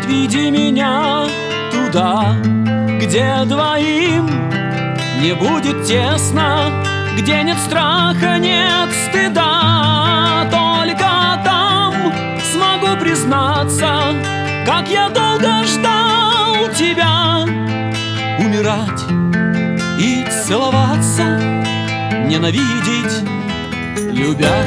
Отведи меня туда, где двоим не будет тесно, где нет страха, нет стыда. Только там смогу признаться, как я долго ждал тебя. Умирать и целоваться, ненавидеть, любя.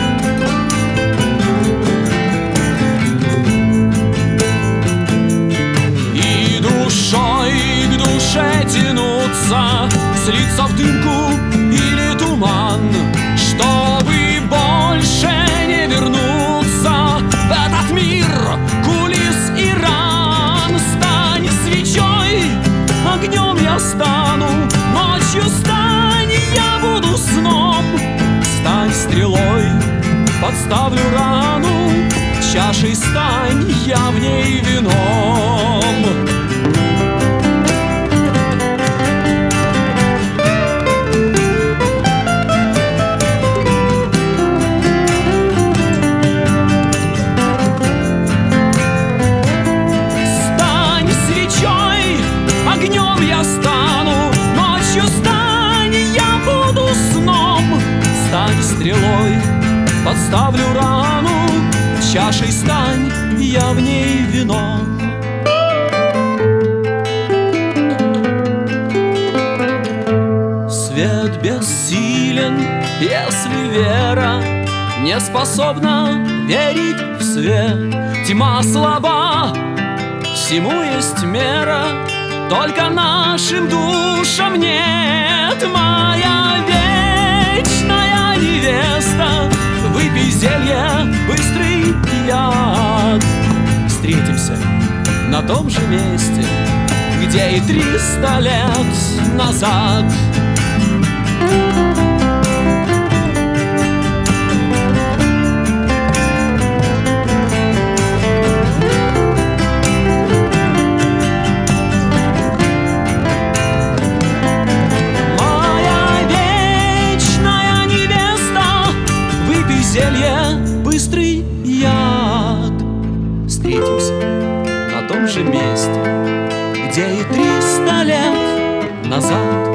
И душой к душе тянуться, слиться в дымку или туман, чтобы больше не вернуться в этот мир кулис и ран. Стань свечой, огнем я стану, ночью стань, я буду сном. Стань стрелой, подставлю рану, чашей стань, я в ней вином. Стань свечой, огнем я стану, ночью стань, я буду сном. Стань стрелой, подставлю рану, чашей стань, я в ней вином. Свет бессилен, если вера не способна верить в свет. Тьма слаба, всему есть мера, только нашим душам нет. Моя вечная невеста, выпей зелье, быстрый яд. Встретимся на том же месте, где и 300 лет назад. Моя вечная невеста, выпей зелье, быстрый яд. Встретимся на том же месте, где и 300 лет назад.